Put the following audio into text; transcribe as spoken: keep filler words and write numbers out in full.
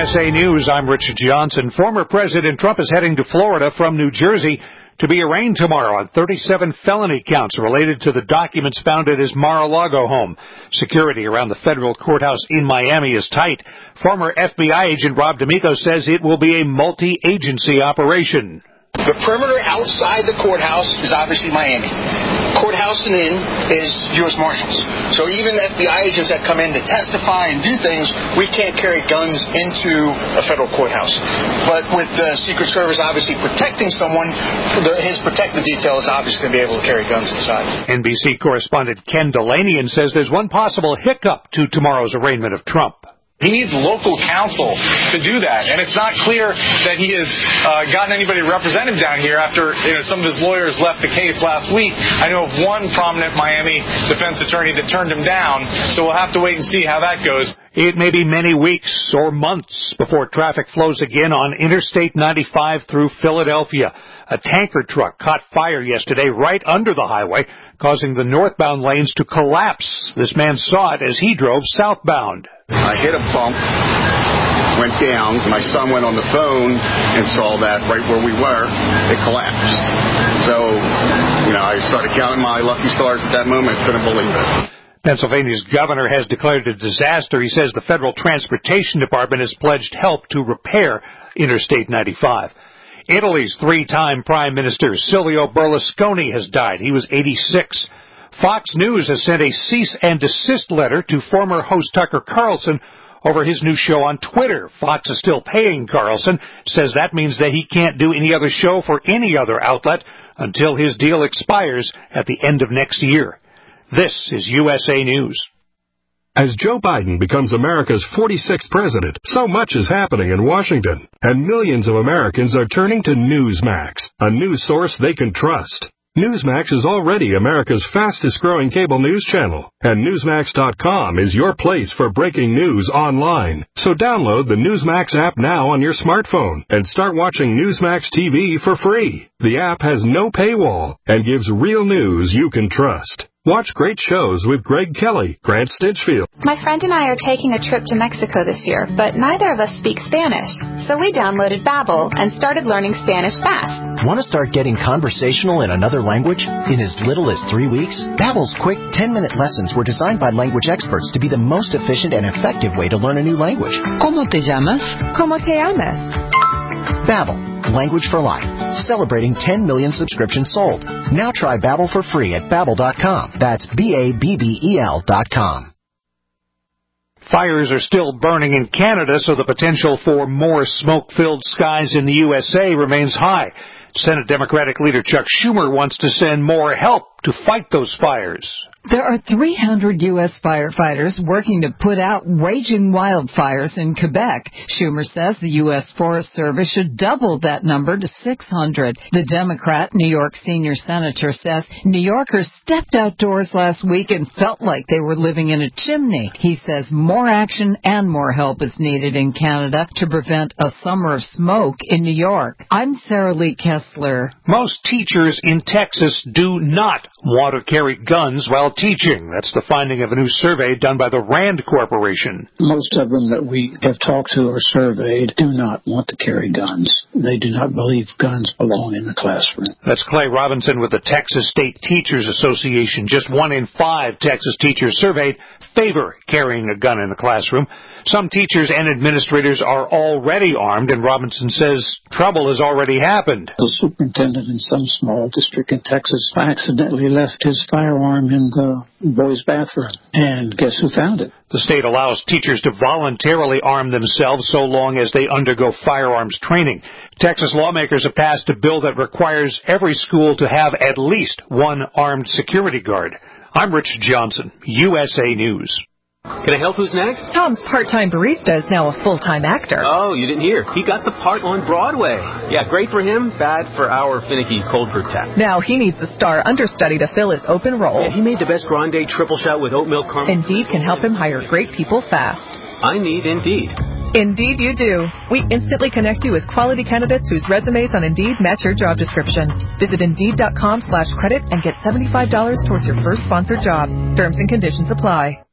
S A News, I'm Richard Johnson. Former President Trump is heading to Florida from New Jersey to be arraigned tomorrow on thirty-seven felony counts related to the documents found at his Mar-a-Lago home. Security around the federal courthouse in Miami is tight. Former F B I agent Rob D'Amico says it will be a multi-agency operation. The perimeter outside the courthouse is obviously Miami. Courthouse and in is U S Marshals. So even F B I agents that come in to testify and do things, we can't carry guns into a federal courthouse. But with the Secret Service obviously protecting someone, the, his protective detail is obviously going to be able to carry guns inside. N B C correspondent Ken Delanian says there's one possible hiccup to tomorrow's arraignment of Trump. He needs local counsel to do that, and it's not clear that he has uh, gotten anybody to represent him down here after you know, some of his lawyers left the case last week. I know of one prominent Miami defense attorney that turned him down, so we'll have to wait and see how that goes. It may be many weeks or months before traffic flows again on Interstate ninety-five through Philadelphia. A tanker truck caught fire yesterday right under the highway, causing the northbound lanes to collapse. This man saw it as he drove southbound. I hit a bump, went down. My son went on the phone and saw that right where we were, it collapsed. So, you know, I started counting my lucky stars at that moment. Couldn't believe it. Pennsylvania's governor has declared a disaster. He says the Federal Transportation Department has pledged help to repair Interstate ninety-five. Italy's three-time Prime Minister Silvio Berlusconi has died. He was eighty-six. Fox News has sent a cease and desist letter to former host Tucker Carlson over his new show on Twitter. Fox is still paying Carlson, says that means that he can't do any other show for any other outlet until his deal expires at the end of next year. This is U S A News. As Joe Biden becomes America's forty-sixth president, so much is happening in Washington, and millions of Americans are turning to Newsmax, a news source they can trust. Newsmax is already America's fastest-growing cable news channel, and Newsmax dot com is your place for breaking news online. So download the Newsmax app now on your smartphone and start watching Newsmax T V for free. The app has no paywall and gives real news you can trust. Watch great shows with Greg Kelly, Grant Stinchfield. My friend and I are taking a trip to Mexico this year, but neither of us speak Spanish. So we downloaded Babbel and started learning Spanish fast. Want to start getting conversational in another language in as little as three weeks? Babbel's quick ten-minute lessons were designed by language experts to be the most efficient and effective way to learn a new language. ¿Cómo te llamas? ¿Cómo te llamas? Babbel. Language for life. Celebrating ten million subscriptions sold. Now try Babbel for free at Babbel dot com. That's B A B B E L dot com. Fires are still burning in Canada, so the potential for more smoke-filled skies in the U S A remains high. Senate Democratic leader Chuck Schumer wants to send more help to fight those fires. There are three hundred U S firefighters working to put out raging wildfires in Quebec. Schumer says the U S Forest Service should double that number to six hundred. The Democrat New York senior senator says New Yorkers stepped outdoors last week and felt like they were living in a chimney. He says more action and more help is needed in Canada to prevent a summer of smoke in New York. I'm Sarah Lee Kessler. Most teachers in Texas do not want to carry guns while teaching. That's the finding of a new survey done by the RAND Corporation. Most of them that we have talked to or surveyed do not want to carry guns. They do not believe guns belong in the classroom. That's Clay Robinson with the Texas State Teachers Association. Just one in five Texas teachers surveyed favor carrying a gun in the classroom. Some teachers and administrators are already armed, and Robinson says trouble has already happened. The superintendent in some small district in Texas accidentally left his firearm in the boys' bathroom, and guess who found it? The state allows teachers to voluntarily arm themselves so long as they undergo firearms training. Texas lawmakers have passed a bill that requires every school to have at least one armed security guard. I'm Rich Johnson, U S A News. Can I help? Who's next? Tom's part-time barista is now a full-time actor. Oh, you didn't hear. He got the part on Broadway. Yeah, great for him, bad for our finicky cold brew tap. Now he needs a star understudy to fill his open role. Yeah, he made the best grande triple shot with oat milk caramel. Indeed can help him hire great people fast. I need Indeed. Indeed you do. We instantly connect you with quality candidates whose resumes on Indeed match your job description. Visit Indeed.com slash credit and get seventy-five dollars towards your first sponsored job. Terms and conditions apply.